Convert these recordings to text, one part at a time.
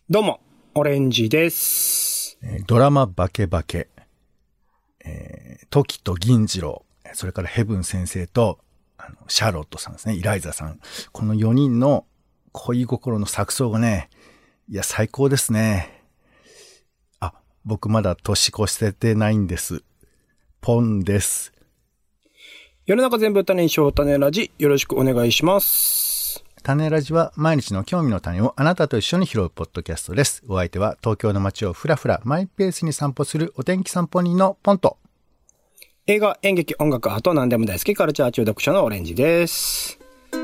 どうも、オレンジです。 ドラマバケバケ、トキと銀次郎、それからヘブン先生とシャーロットさんですね、イライザさん。この4人の恋心の錯綜がね、いや最高ですね。あ、僕まだ年越しててないんです。ポンです。 世の中全部種にしよう種ラジ、よろしくお願いします。 種ラジは毎日の興味の種をあなたと一緒に拾うポッドキャストです。お相手は東京の街をふらふらマイペースに散歩するお天気散歩人のポンと、 映画、演劇、音楽、あと何でも大好きカルチャー中毒者のオレンジです。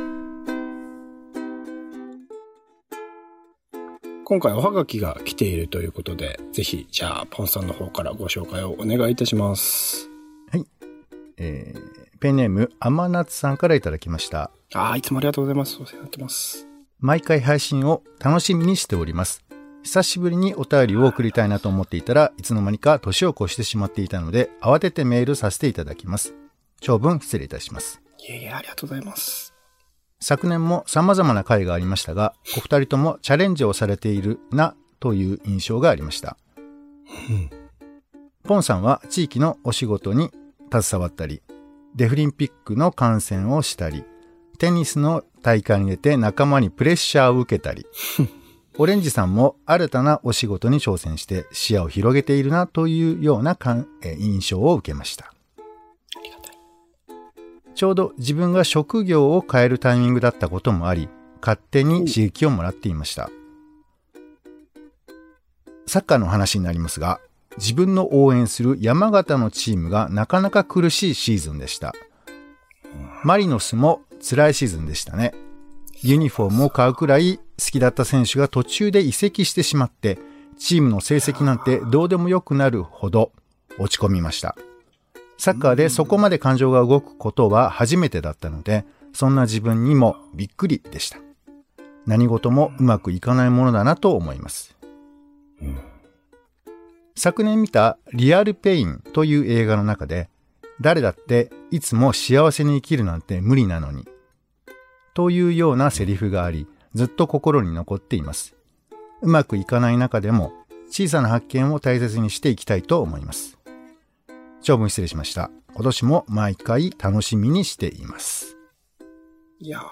今回おはがきが来ているということで、ぜひじゃあポンさんの方からご紹介をお願いいたします。 はい、ペンネーム甘夏さんからいただきました。 いつもありがとうございます。お世話になってます。 毎回配信を楽しみにしております。久しぶりにお便りを送りたいなと思っていたらいつの間にか年を越してしまっていたので、慌ててメールさせていただきます。長文失礼いたします。 いえいえ、ありがとうございます。 昨年も様々な回がありましたが、お二人ともチャレンジをされているなという印象がありました。ポンさんは地域のお仕事に携わったり、デフリンピックの観戦をしたり、テニスの大会に出て仲間にプレッシャーを受けたり、オレンジさんも新たなお仕事に挑戦して視野を広げているなというような印象を受けました。 ありがたい。 ちょうど自分が職業を変えるタイミングだったこともあり、勝手に刺激をもらっていました。サッカーの話になりますが、自分の応援する山形のチームがなかなか苦しいシーズンでした。マリノスも辛いシーズンでしたね。ユニフォームを買うくらい好きだった選手が途中で移籍してしまって、チームの成績なんてどうでもよくなるほど落ち込みました。サッカーでそこまで感情が動くことは初めてだったので、そんな自分にもびっくりでした。何事もうまくいかないものだなと思います。昨年見たリアルペインという映画の中で、誰だっていつも幸せに生きるなんて無理なのにというようなセリフがあり、ずっと心に残っています。うまくいかない中でも小さな発見を大切にしていきたいと思います。長文失礼しました。今年も毎回楽しみにしています。 いやー、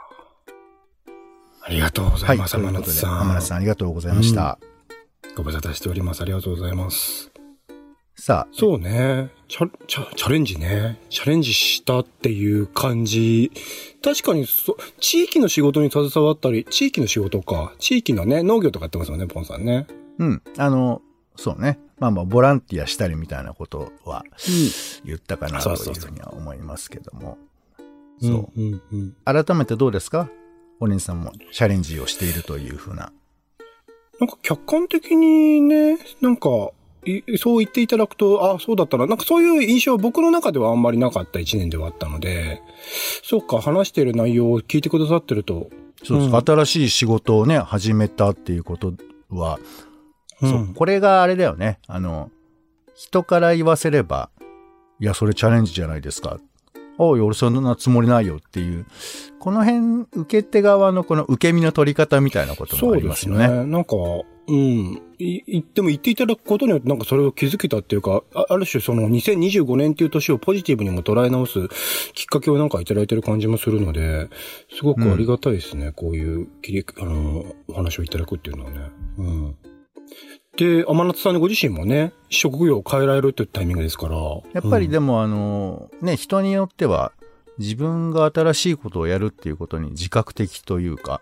ありがとうございます。 はい、 甘夏さん。 甘夏さんありがとうございました。 ご無沙汰しております。ありがとうございます。 さあ。 そうね。チャレンジね。チャレンジしたっていう感じ。確かに地域の仕事に携わったり、地域の仕事か。地域のね、農業とかやってますよね、ポンさんね。 うん。そうね。ボランティアしたりみたいなことは言ったかなというふうには思いますけども。そう。改めてどうですか？お姉さんもチャレンジをしているというふうな。 なんか客観的にね、なんか、そう言っていただくと、そうだったな。なんかそういう印象は僕の中ではあんまりなかった一年ではあったので、そうか、話している内容を聞いてくださってると。 そうです。新しい仕事をね、始めたっていうことは、そう、これがあれだよね。人から言わせれば、いや、それチャレンジじゃないですか。俺そんなつもりないよっていう、この辺、受け手側のこの受け身の取り方みたいなこともありますよね。 そうですね。なんか、でも言っていただくことによってなんかそれを気づけたっていうか、ある種その2025年っていう年をポジティブにも捉え直すきっかけをなんかいただいてる感じもするので、すごくありがたいですね。こういうお話をいただくっていうのはね。で、甘夏さんご自身もね、職業を変えられるっていうタイミングですから。 やっぱりでも人によっては自分が新しいことをやるっていうことに自覚的というか、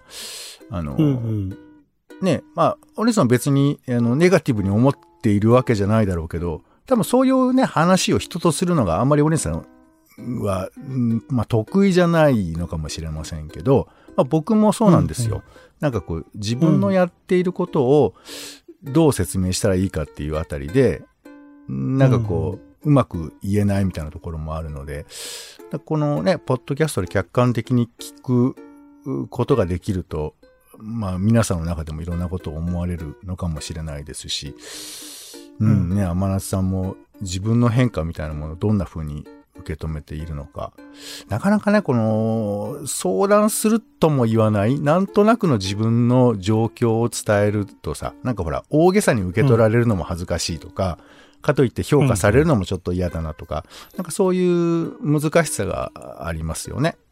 お姉さん別にネガティブに思っているわけじゃないだろうけど、多分そういうね、話を人とするのがあんまりお姉さんは、得意じゃないのかもしれませんけど、僕もそうなんですよ。なんかこう、自分のやっていることをどう説明したらいいかっていうあたりで、なんかこう、うまく言えないみたいなところもあるので、このね、ポッドキャストで客観的に聞くことができると、皆さんの中でもいろんなことを思われるのかもしれないですし、甘夏さんも自分の変化みたいなものをどんな風に受受け止めているのか。なかなかね、この、相談するとも言わない、なんとなくの自分の状況を伝えるとさ、なんかほら、大げさに受け取られるのも恥ずかしいとか、かといって評価されるのもちょっと嫌だなとか、なんかそういう難しさがありますよね。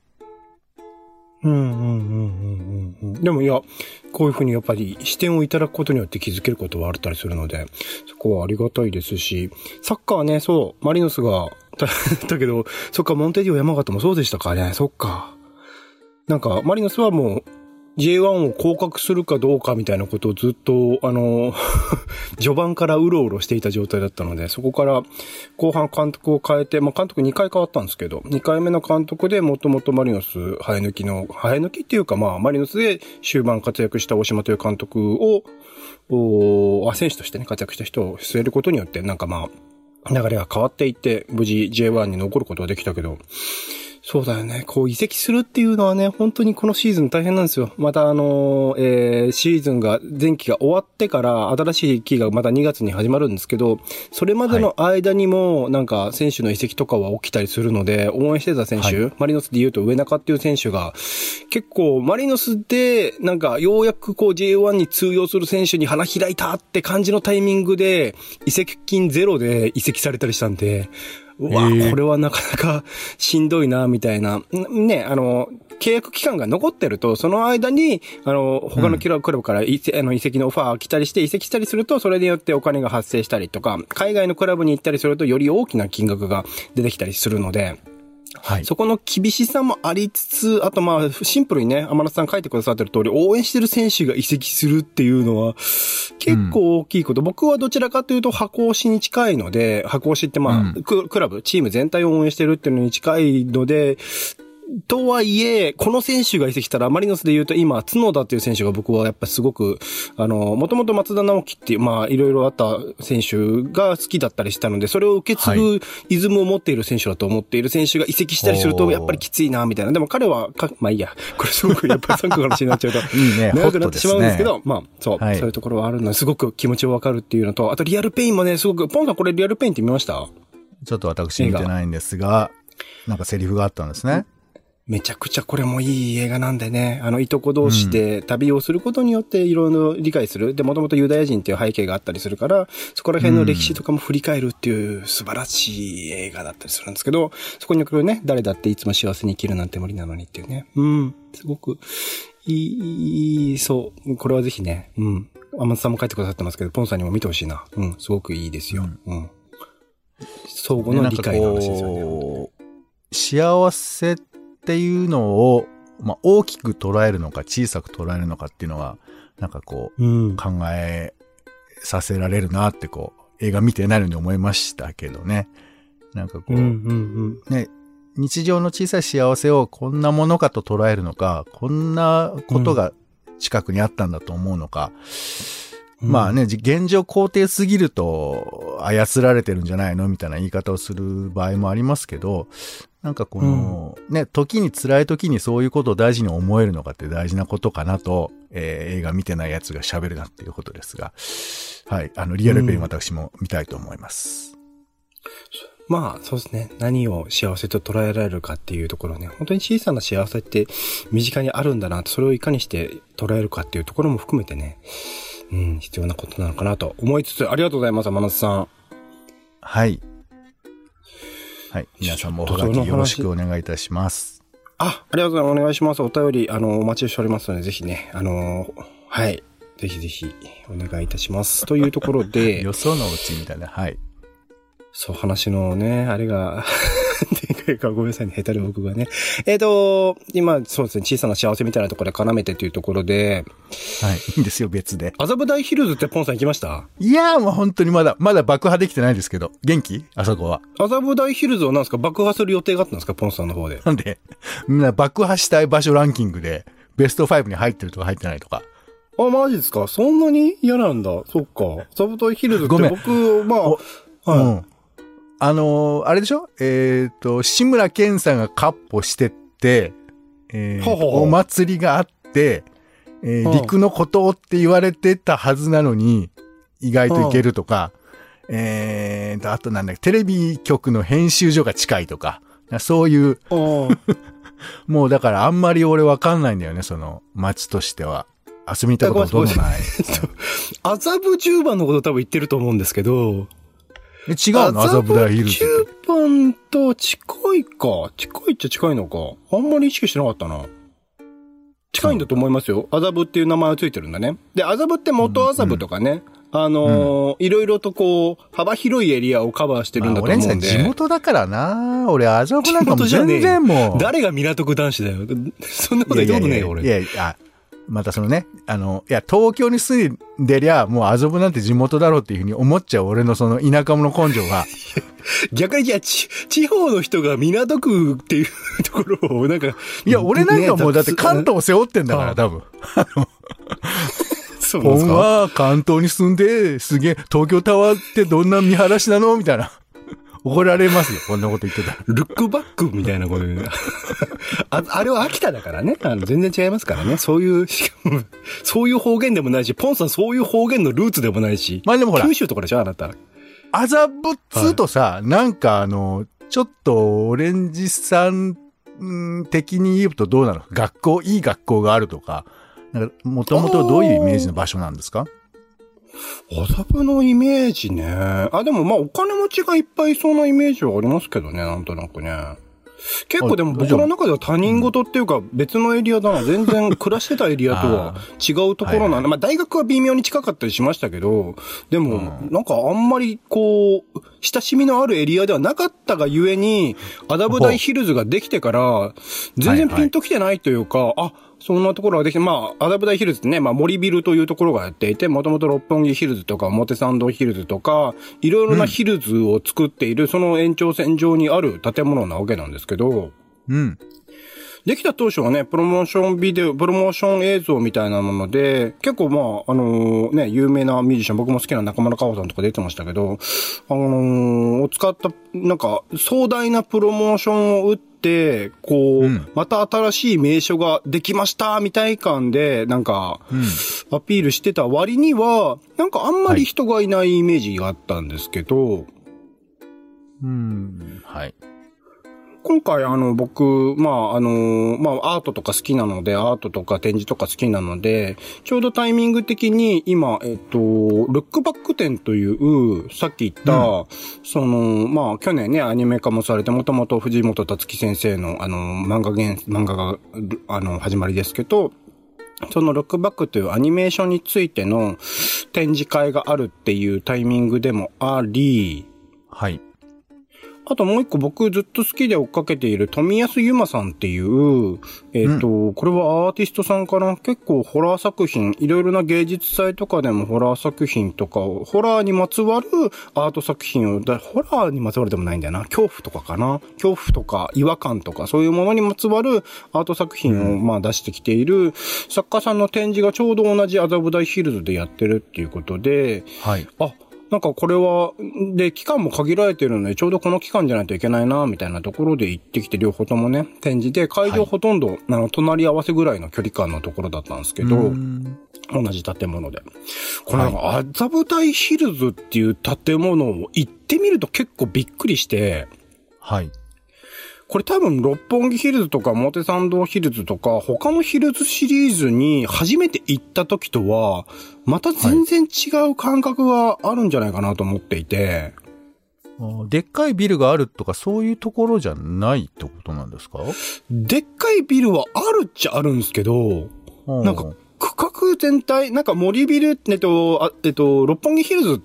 でもいや、こういうふうにやっぱり視点をいただくことによって気づけることはあったりするので、そこはありがたいですし、サッカーね、そう、マリノスが、だけど、そっか、モンテディオ山形もそうでしたかね、そっか。なんか、マリノスはもう、J1 を降格するかどうかみたいなことをずっと、序盤からうろうろしていた状態だったので、そこから後半監督を変えて、まあ監督2回変わったんですけど、2回目の監督でもともとマリノス生え抜きっていうかまあマリノスで終盤活躍した大島という監督を、選手としてね、活躍した人を据えることによって、なんかまあ、流れが変わっていって、無事 J1 に残ることができたけど、そうだよね。こう移籍するっていうのはね、本当にこのシーズン大変なんですよ。またシーズンが、前期が終わってから新しい期がまた2月に始まるんですけど、それまでの間にもなんか選手の移籍とかは起きたりするので、応援してた選手、マリノスで言うと上中っていう選手が、結構マリノスでなんかようやくこう J1 に通用する選手に花開いたって感じのタイミングで、移籍金ゼロで移籍されたりしたんで、うわ、これはなかなかしんどいな、みたいな。ね、契約期間が残ってると、その間に、他のクラブから移籍のオファーが来たりして移籍したりすると、それによってお金が発生したりとか、海外のクラブに行ったりすると、より大きな金額が出てきたりするので、はい。そこの厳しさもありつつ、あとまあ、シンプルにね、天野さん書いてくださってる通り、応援してる選手が移籍するっていうのは、結構大きいこと。僕はどちらかというと、箱推しに近いので、箱推しってまあ、クラブ、チーム全体を応援してるっていうのに近いので、とはいえ、この選手が移籍したら、マリノスで言うと今、角田っていう選手が僕はやっぱすごく、もともと松田直樹っていう、まあ、いろいろあった選手が好きだったりしたので、それを受け継ぐイズムを持っている選手だと思っている選手が移籍したりすると、やっぱりきついな、みたいな。でも彼は、まあいいや。これすごくやっぱり参考話になっちゃうと、 いいね、 長くなってしまうんですけど、まあ、そう、そういうところはあるので、すごく気持ちをわかるっていうのと、あとリアルペインもね、すごく、ポンさんこれリアルペインって見ました？ ちょっと私見てないんですが、なんかセリフがあったんですね。 めちゃくちゃこれもいい映画なんでね、いとこ同士で旅をすることによっていろいろ理解する。で、もともとユダヤ人っていう背景があったりするから、そこら辺の歴史とかも振り返るっていう素晴らしい映画だったりするんですけど、そこに来るね、誰だっていつも幸せに生きるなんて無理なのにっていうね。すごくいい、そう。これはぜひね、天野さんも書いてくださってますけど、ポンさんにも見てほしいな。すごくいいですよ。相互の理解の話ですよね。 幸せっていうのを、まあ、大きく捉えるのか小さく捉えるのかっていうのは、なんかこう、考えさせられるなってこう、映画見てないのに思いましたけどね。なんかこう、ね、日常の小さい幸せをこんなものかと捉えるのか、こんなことが近くにあったんだと思うのか、まあね、現状肯定すぎると操られてるんじゃないのみたいな言い方をする場合もありますけど、なんかこの、ね、時に辛い時にそういうことを大事に思えるのかって大事なことかなと、映画見てないやつが喋るなっていうことですが、はい、リアルペイン私も見たいと思います。 まあ、そうですね。何を幸せと捉えられるかっていうところね、本当に小さな幸せって身近にあるんだなと、それをいかにして捉えるかっていうところも含めてね、必要なことなのかなと思いつつ、ありがとうございます、天野さん。はい。 はい。皆さんもおはがきよろしくお願いいたします。 ありがとうございます。お願いします。お便り、お待ちしておりますので、ぜひね、はい。ぜひぜひ、お願いいたします。というところで。 よそのうちみたいな、はい。 そう、話のね、あれが、ごめんなさいね、下手で僕がね。今、そうですね、小さな幸せみたいなところで絡めてというところで。 はい、いいんですよ、別で。 麻布台ヒルズってポンさん行きました？ いやー、もう本当にまだ爆破できてないですけど、元気？あそこは。 麻布台ヒルズをなんですか、爆破する予定があったんですか、ポンさんの方で。 なんで、みんな爆破したい場所ランキングで、ベスト5に入ってるとか入ってないとか。 あ、マジですか？そんなに嫌なんだ。そっか。麻布台ヒルズって僕、まあ、はい。 あれでしょ？志村けんさんがカッポしてって、お祭りがあって、陸の孤島って言われてたはずなのに、意外といけるとか、 あとなんだっけ、テレビ局の編集所が近いとか、そういう、もうだからあんまり俺わかんないんだよね、その街としては。遊びに行ったことほとんどない。 麻布十番のこと多分言ってると思うんですけど。 違うの？麻布台ヒルズ。 麻布十番と近いか。近いっちゃ近いのか。あんまり意識してなかったな。近いんだと思いますよ。麻布っていう名前がついてるんだね。で、麻布って元麻布とかね。いろいろとこう、幅広いエリアをカバーしてるんだと思うんで。 俺地元だからな。俺、麻布なんかも全然もう。 誰が港区男子だよ。そんなこと言ったことねえよ、俺。 いや、またそのね、東京に住んでりゃ、もう麻布なんて地元だろうっていうふうに思っちゃう俺のその田舎者根性が。 逆に、地方の人が港区っていうところを、なんか。 いや、俺なんかもうだって関東を背負ってんだから、多分。 そうなんですか？ 本は関東に住んで、すげえ、東京タワーってどんな見晴らしなのみたいな。怒られますよ、こんなこと言ってたら。 ルックバックみたいなこと言う。あれは秋田だからね。全然違いますからね。そういう方言でもないし、ポンさんそういう方言のルーツでもないし。 まあでもほら。 九州とかでしょ、あなた。 麻布っつうとさ、はい、なんかちょっとオレンジさん的に言うとどうなの？いい学校があるとか、なんかもともとどういうイメージの場所なんですか？ 麻布のイメージね。でもまあお金持ちがいっぱいいそうなイメージはありますけどね、なんとなくね。結構でも僕の中では他人事っていうか別のエリアだな。全然暮らしてたエリアとは違うところなんで、まあ大学は微妙に近かったりしましたけど、でもなんかあんまりこう、親しみのあるエリアではなかったがゆえに、麻布台ヒルズができてから、全然ピンときてないというか、そんなところができて、まあ、麻布台ヒルズってね、まあ、森ビルというところがやっていて、もともと六本木ヒルズとか、表参道ヒルズとか、いろいろなヒルズを作っている、その延長線上にある建物なわけなんですけど、 うん。 できた当初はね、プロモーション映像みたいなもので、結構まあ、有名なミュージシャン、僕も好きな中村佳穂さんとか出てましたけど、を使った、なんか、壮大なプロモーションを打って、こう、また新しい名所ができました、みたい感で、なんか、アピールしてた割には、なんかあんまり人がいないイメージがあったんですけど、 はい。 今回僕、まあアートとか好きなので、アートとか展示とか好きなので、ちょうどタイミング的に今、ルックバック展という、さっき言った、まあ去年ね、アニメ化もされて、もともと藤本達樹先生の漫画が、始まりですけど、そのロックバックというアニメーションについての展示会があるっていうタイミングでもあり、 はい。 あともう一個僕ずっと好きで追っかけている富安由真さんっていう、これはアーティストさんかな？結構ホラー作品、いろいろな芸術祭とかでもホラー作品とかを、ホラーにまつわるアート作品を、ホラーにまつわるでもないんだよな。恐怖とかかな？恐怖とか違和感とかそういうものにまつわるアート作品をまあ出してきている作家さんの展示がちょうど同じ麻布台ヒルズでやってるっていうことで、 はい。 なんかこれは、で、期間も限られてるので、ちょうどこの期間じゃないといけないな、みたいなところで行ってきて、両方ともね、展示で、会場ほとんど、隣り合わせぐらいの距離感のところだったんですけど、同じ建物で。これなんか、麻布台ヒルズっていう建物を行ってみると結構びっくりして、 はい。 これ多分六本木ヒルズとか表参道ヒルズとか他のヒルズシリーズに初めて行った時とはまた全然違う感覚があるんじゃないかなと思っていて、 でっかいビルがあるとかそういうところじゃないってことなんですか？ でっかいビルはあるっちゃあるんですけど、なんか区画全体、なんか森ビル、六本木ヒルズって、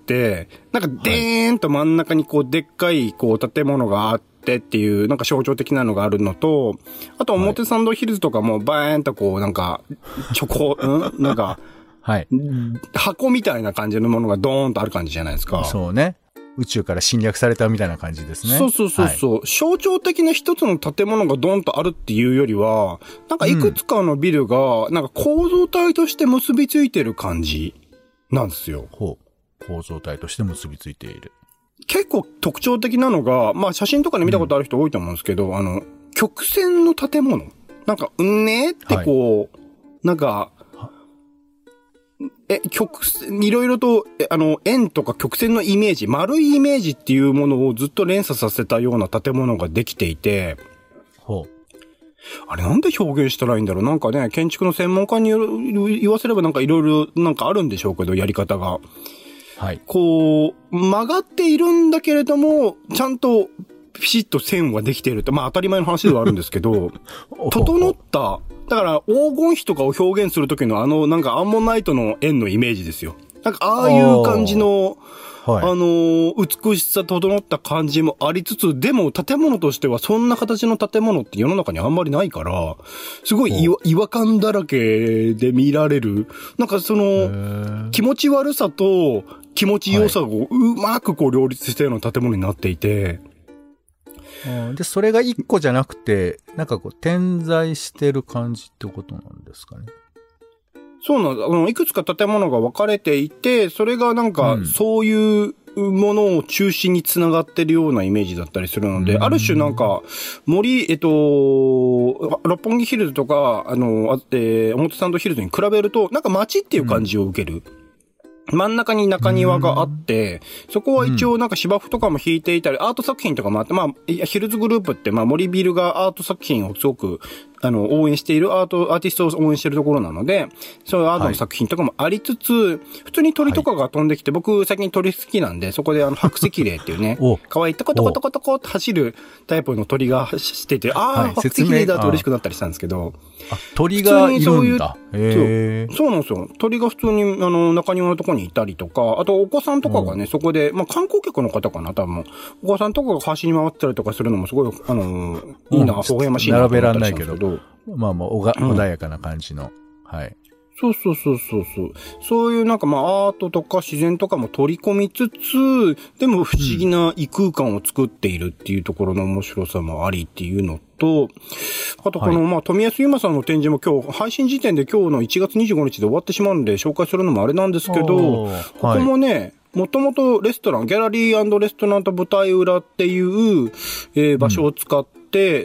なんかでーんと真ん中にこうでっかいこう建物があっていう、なんか象徴的なのがあるのと、あと表参道ヒルズとかもバーンとこうなんか、なんか、 はい。 箱みたいな感じのものがドーンとある感じじゃないですか。 そうね。宇宙から侵略されたみたいな感じですね。 そう。はい、象徴的な一つの建物がドーンとあるっていうよりは、なんかいくつかのビルが、なんか構造体として結びついてる感じなんですよ。 構造体として結びついている。 結構特徴的なのが、まあ写真とかで見たことある人多いと思うんですけど、曲線の建物。なんか、ってこう、なんか、 いろいろと、円とか曲線のイメージ、丸いイメージっていうものをずっと連鎖させたような建物ができていて、 ほう。 あれなんで表現したらいいんだろう。なんかね、建築の専門家に言わせればなんかいろいろなんかあるんでしょうけど、やり方が。 はい。 こう、曲がっているんだけれども、ちゃんとピシッと線はできていると。まあ当たり前の話ではあるんですけど、整った、だから黄金比とかを表現するときのなんかアンモナイトの円のイメージですよ。なんかああいう感じの、はい、美しさ整った感じもありつつ、でも建物としてはそんな形の建物って世の中にあんまりないから、すごい違和感だらけで見られる。なんかその、気持ち悪さと気持ち良さをうまくこう両立したような建物になっていて、 で、それが一個じゃなくて、なんかこう、点在してる感じってことなんですかね。 そうなんだ。いくつか建物が分かれていて、それがなんか、そういうものを中心につながってるようなイメージだったりするので、ある種なんか、六本木ヒルズとか、表参道ヒルズに比べると、なんか街っていう感じを受ける。真ん中に中庭があって、そこは一応なんか芝生とかも引いていたり、アート作品とかもあって、まあ、ヒルズグループって、まあ、森ビルがアート作品をすごく、応援しているアーティストを応援しているところなので、そういうアートの作品とかもありつつ、普通に鳥とかが飛んできて、僕最近鳥好きなんで、そこで白石霊っていうね、可愛いトコトコトコトコって走るタイプの鳥が走ってて、白石霊だと嬉しくなったりしたんですけど、 鳥がいるんだ。 そうなんですよ。鳥が普通に、中庭のところにいたりとか、あとお子さんとかがね、そこで、まあ、観光客の方かな、多分。お子さんとかが走り回ってたりとかするのもすごい、いいな、微笑ましいなと思ったりしたんですけど。 まあまあ、穏やかな感じの。はい。 そう。そういうなんかまあアートとか自然とかも取り込みつつ、でも不思議な異空間を作っているっていうところの面白さもありっていうのと、あとこのまあ富安由馬さんの展示も今日、配信時点で今日の1月25日で終わってしまうんで紹介するのもあれなんですけど、ここもね、もともとレストラン、ギャラリー&レストランと舞台裏っていう、場所を使って、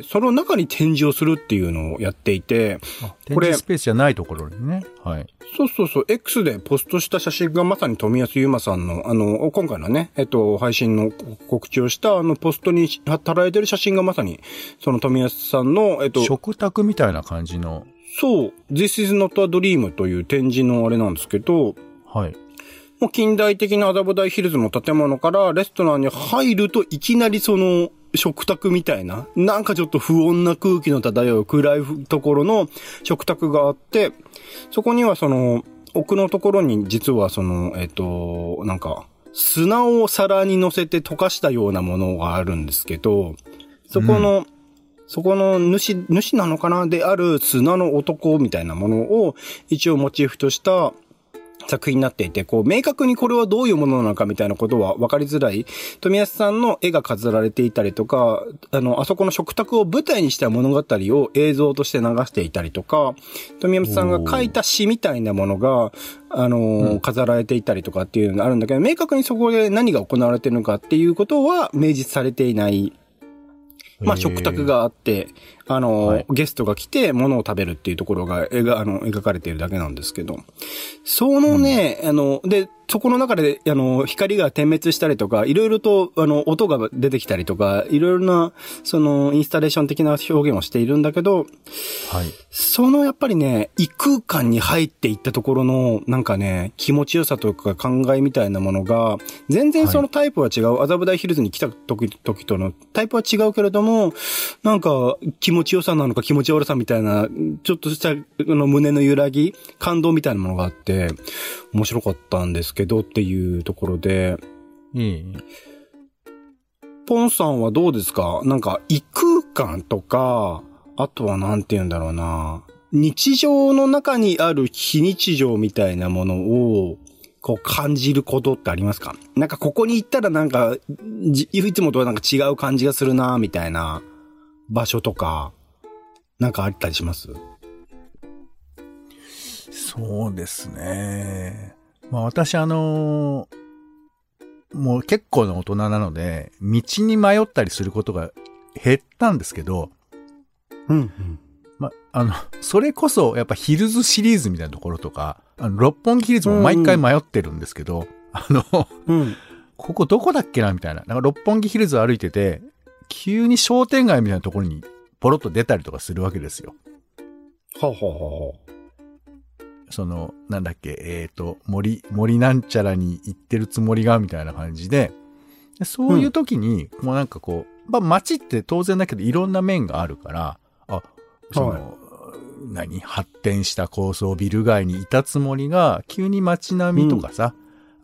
その中に展示をするっていうのをやっていて、 展示スペースじゃないところにね。はい。 そう。X でポストした写真がまさに富安由馬さんの、今回のね、配信の告知をしたポストに貼られてる写真がまさに、その富安さんの、 食卓みたいな感じの。 そう、This is not a dream という展示のあれなんですけど、 はい。 もう近代的な麻布台ヒルズの建物からレストランに入るといきなりその食卓みたいな、なんかちょっと不穏な空気の漂う暗いところの食卓があって、そこにはその奥のところに実はその、なんか砂を皿に乗せて溶かしたようなものがあるんですけど、そこの主なのかなである砂の男みたいなものを一応モチーフとした作品になっていて、こう、明確にこれはどういうものなのかみたいなことは分かりづらい。富安さんの絵が飾られていたりとか、あそこの食卓を舞台にした物語を映像として流していたりとか、富安さんが書いた詩みたいなものが、飾られていたりとかっていうのがあるんだけど、明確にそこで何が行われているのかっていうことは明示されていない。まあ、食卓があって、ゲストが来て物を食べるっていうところが描かれているだけなんですけど、そのね、で、そこの中で、光が点滅したりとか、いろいろと、音が出てきたりとか、いろいろな、その、インスタレーション的な表現をしているんだけど、 はい。 その、やっぱりね、異空間に入っていったところの、なんかね、気持ちよさとか考えみたいなものが、全然そのタイプは違う。麻布台ヒルズに来た時とのタイプは違うけれども、なんか、気持ちよさなのか気持ち悪さみたいな、ちょっとした胸の揺らぎ、感動みたいなものがあって、面白かったんですけどっていうところで、ポンさんはどうですか？なんか異空間とか、あとはなんて言うんだろうな、日常の中にある非日常みたいなものをこう感じることってありますか？なんかここに行ったらなんかいつもとはなんか違う感じがするなみたいな場所とかなんかあったりします？ そうですね。まあ私もう結構な大人なので、道に迷ったりすることが減ったんですけど、 それこそ、やっぱヒルズシリーズみたいなところとか、六本木ヒルズも毎回迷ってるんですけど、ここどこだっけなみたいな。なんか六本木ヒルズを歩いてて、急に商店街みたいなところにポロッと出たりとかするわけですよ。 はあ、はあはあ、 なんだっけ、森なんちゃらに行ってるつもりが、みたいな感じで、そういう時に、もうなんかこう、街って当然だけどいろんな面があるから、発展した高層ビル街にいたつもりが、急に街並みとかさ、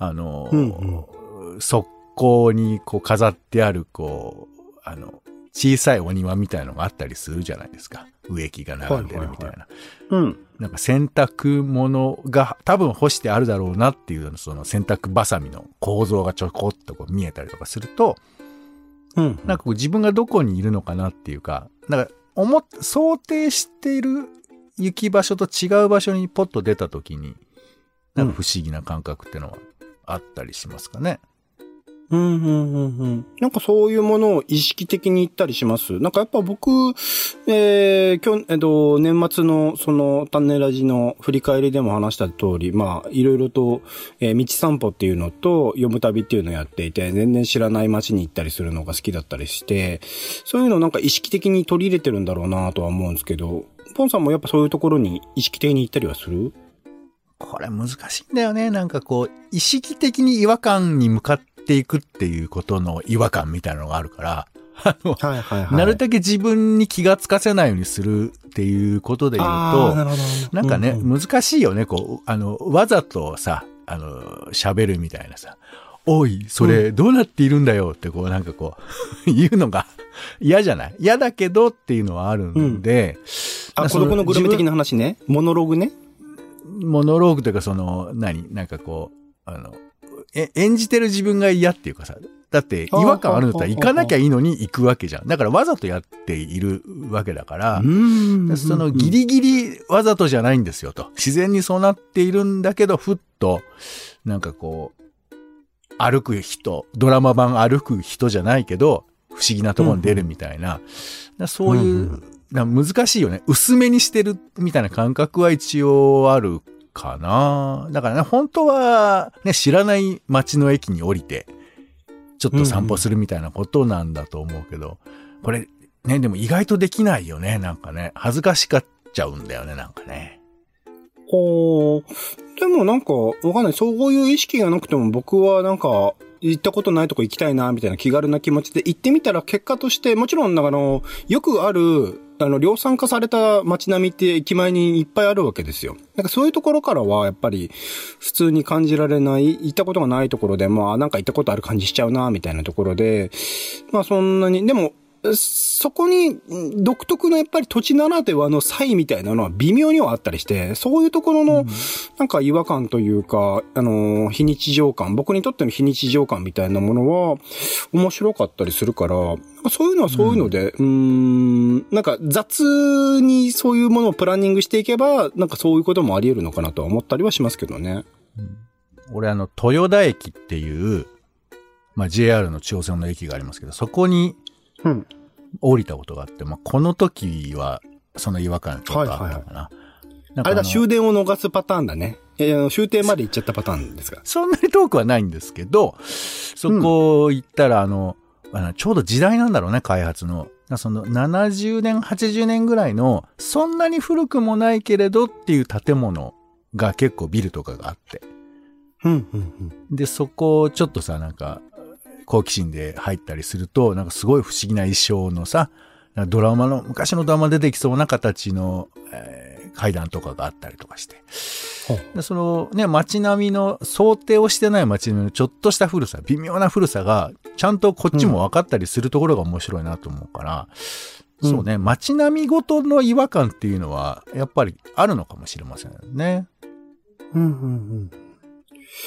側溝にこう飾ってある、こう、小さいお庭みたいなのがあったりするじゃないですか。植木が並んでるみたいな。なんか洗濯物が多分干してあるだろうなっていう、その洗濯バサミの構造がちょこっとこう見えたりとかすると、なんかこう自分がどこにいるのかなっていうか、なんか想定している行き場所と違う場所にポッと出た時に、なんか不思議な感覚っていうのはあったりしますかね。 なんかそういうものを意識的に言ったりします。なんかやっぱ僕、年末のそのタンネラジの振り返りでも話した通り、まあいろいろと、道散歩っていうのと読む旅っていうのをやっていて、全然知らない街に行ったりするのが好きだったりして、そういうのをなんか意識的に取り入れてるんだろうなとは思うんですけど、ポンさんもやっぱそういうところに意識的に行ったりはする？ これ難しいんだよね。なんかこう、意識的に違和感に向かっていくっていうことの違和感みたいなのがあるから、なるだけ自分に気がつかせないようにするっていうことで言うと、なんかね、難しいよね。こう、わざとさ、喋るみたいなさ、おい、それどうなっているんだよってこうなんかこう、言うのが嫌じゃない？嫌だけどっていうのはあるんで、 孤独のグルメ的な話ね。モノローグね。 モノローグというかなんかこう、演じてる自分が嫌っていうかさ、だって違和感あるんだったら行かなきゃいいのに行くわけじゃん。だからわざとやっているわけだから、そのギリギリわざとじゃないんですよと。自然にそうなっているんだけど、ふっと、なんかこう、歩く人、ドラマ版歩く人じゃないけど、不思議なところに出るみたいな、そういう、難しいよね。薄めにしてるみたいな感覚は一応あるかな。だからね、本当はね、知らない街の駅に降りて、ちょっと散歩するみたいなことなんだと思うけど、これね、でも意外とできないよね、なんかね。恥ずかしがっちゃうんだよね、なんかね。 でもなんか、わかんない。そういう意識がなくても僕はなんか、行ったことないとこ行きたいな、みたいな気軽な気持ちで行ってみたら結果として、もちろんよくある、量産化された街並みって駅前にいっぱいあるわけですよ。なんかそういうところからは、やっぱり、普通に感じられない、行ったことがないところでも、なんか行ったことある感じしちゃうな、みたいなところで、まあそんなに、でも、そこに独特のやっぱり土地ならではの差異みたいなのは微妙にはあったりして、そういうところのなんか違和感というか、非日常感、僕にとっての非日常感みたいなものは面白かったりするから、そういうのはそういうので、なんか雑にそういうものをプランニングしていけば、なんかそういうこともあり得るのかなとは思ったりはしますけどね。 俺豊田駅っていう、まあ JR の中央線の駅がありますけど、そこに降りたことがあって、まあ、この時は、その違和感ちょっとあったかな。 あれだ、終電を逃すパターンだね。終点まで行っちゃったパターンですか？ そんなに遠くはないんですけど、そこ行ったら、ちょうど時代なんだろうね、開発の。その70年、80年ぐらいの、そんなに古くもないけれどっていう建物が結構ビルとかがあって。で、そこをちょっとさ、なんか、好奇心で入ったりすると、なんかすごい不思議な衣装のさ、昔のドラマ出てきそうな形の、階段とかがあったりとかして。でそのね、街並みの、想定をしてない街並みのちょっとした古さ、微妙な古さが、ちゃんとこっちも分かったりするところが面白いなと思うから、そうね、街並みごとの違和感っていうのは、やっぱりあるのかもしれませんね。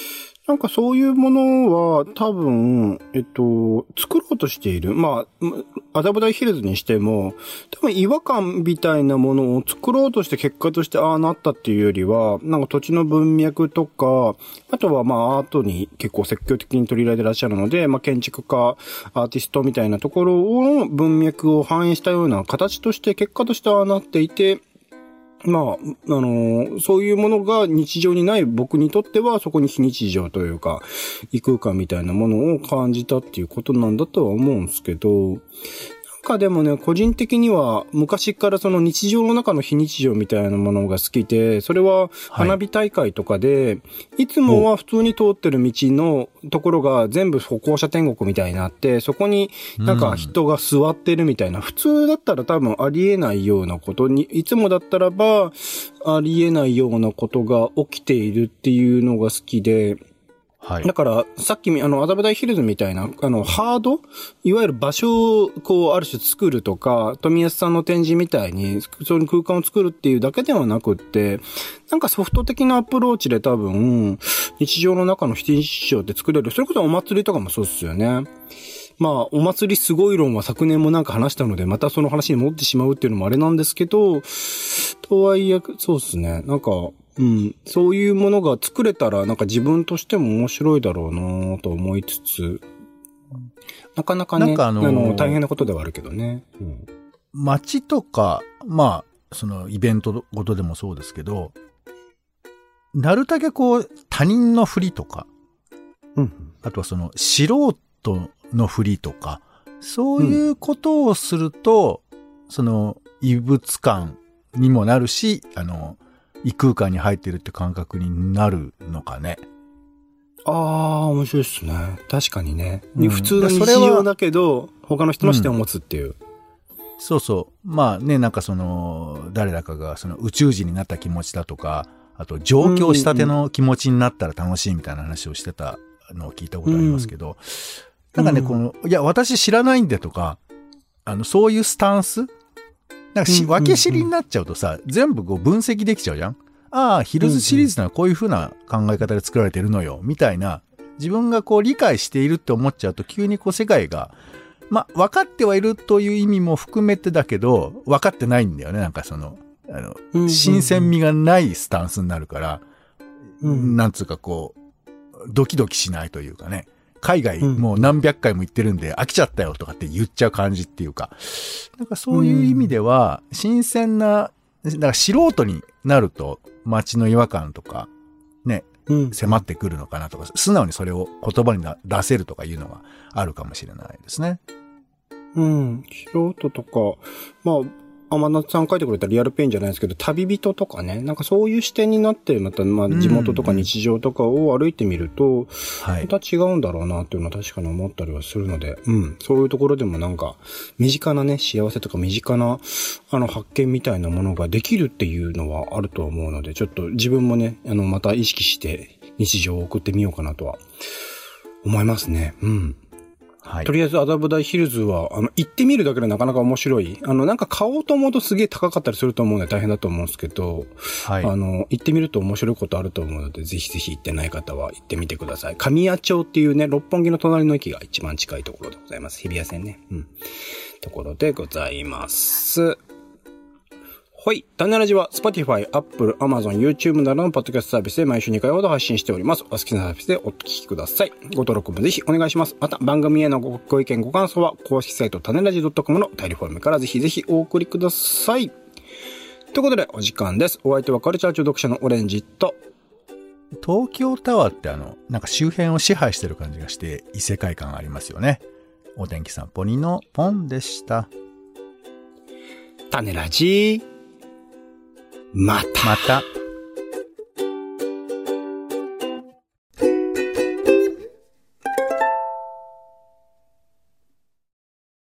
なんかそういうものは多分、作ろうとしている。まあ、麻布台ヒルズにしても、多分違和感みたいなものを作ろうとして結果としてああなったっていうよりは、なんか土地の文脈とか、あとはまあアートに結構積極的に取り入れてらっしゃるので、まあ建築家、アーティストみたいなところの文脈を反映したような形として結果としてああなっていて、まあ、そういうものが日常にない僕にとっては、そこに非日常というか、異空間みたいなものを感じたっていうことなんだとは思うんですけど、なんかでもね、個人的には昔からその日常の中の非日常みたいなものが好きで、それは花火大会とかで、いつもは普通に通ってる道のところが全部歩行者天国みたいになって、そこになんか人が座ってるみたいな、普通だったら多分ありえないようなことに、いつもだったらばありえないようなことが起きているっていうのが好きで、 はい。 だから、さっき麻布台ヒルズみたいな、ハードいわゆる場所を、こう、ある種作るとか、富安さんの展示みたいに、そういう空間を作るっていうだけではなくって、なんかソフト的なアプローチで多分、日常の中の非日常って作れる。それこそお祭りとかもそうっすよね。まあ、お祭りすごい論は昨年もなんか話したので、またその話に戻ってしまうっていうのもあれなんですけど、とはいえ、そうっすね。なんか、そういうものが作れたら、なんか自分としても面白いだろうなと思いつつ、なかなかね、 なんか大変なことではあるけどね。 街とか、まあ、そのイベントごとでもそうですけど、なるだけこう、他人のふりとか、あとはその素人のふりとか、そういうことをすると、その異物感にもなるし、異空間に入ってるって感覚になるのかね。 ああ、面白いっすね。確かにね。普通の日常だけど、他の人の視点を持つっていう。 そうそう。まあね、なんかその、誰だかがその宇宙人になった気持ちだとか、あと上京したての気持ちになったら楽しいみたいな話をしてたのを聞いたことありますけど、なんかね、いや、私知らないんでとか、そういうスタンスなんか分け知りになっちゃうとさ、全部こう分析できちゃうじゃん。ああ、ヒルズシリーズならこういう風な考え方で作られてるのよ、みたいな、自分がこう理解しているって思っちゃうと、急にこう世界が、まあ、分かってはいるという意味も含めてだけど、分かってないんだよね。なんかその、新鮮味がないスタンスになるから、なんつうかこう、ドキドキしないというかね。海外もう何百回も行ってるんで飽きちゃったよとかって言っちゃう感じっていうか、なんかそういう意味では新鮮な、だから素人になると街の違和感とかね、迫ってくるのかなとか、素直にそれを言葉に出せるとかいうのがあるかもしれないですね。 素人とか、まあ、天夏さん書いてくれたリアルペインじゃないですけど、旅人とかね、なんかそういう視点になって、また、まあ、地元とか日常とかを歩いてみると、また違うんだろうなっていうのは確かに思ったりはするので、そういうところでもなんか、身近なね、幸せとか身近な、発見みたいなものができるっていうのはあると思うので、ちょっと自分もね、また意識して日常を送ってみようかなとは、思いますね。はい、とりあえず麻布台ヒルズは行ってみるだけでなかなか面白い。なんか買おうと思うとすげえ高かったりすると思うので大変だと思うんですけど、行ってみると面白いことあると思うので、ぜひぜひ行ってない方は行ってみてください。神谷町っていうね、六本木の隣の駅が一番近いところでございます。日比谷線ね。ところでございます。はい。種ラジは Spotify、Apple、Amazon、YouTube などのポッドキャストサービスで毎週2回ほど発信しております。お好きなサービスでお聞きください。ご登録もぜひお願いします。また番組へのご意見ご感想は公式サイト種ラジ .com のお便りフォームからぜひぜひお送りください。ということでお時間です。お相手はカルチャー中読者のオレンジと東京タワーってなんか周辺を支配してる感じがして異世界感ありますよね。お天気散歩人のポンでした。 種ラジまた。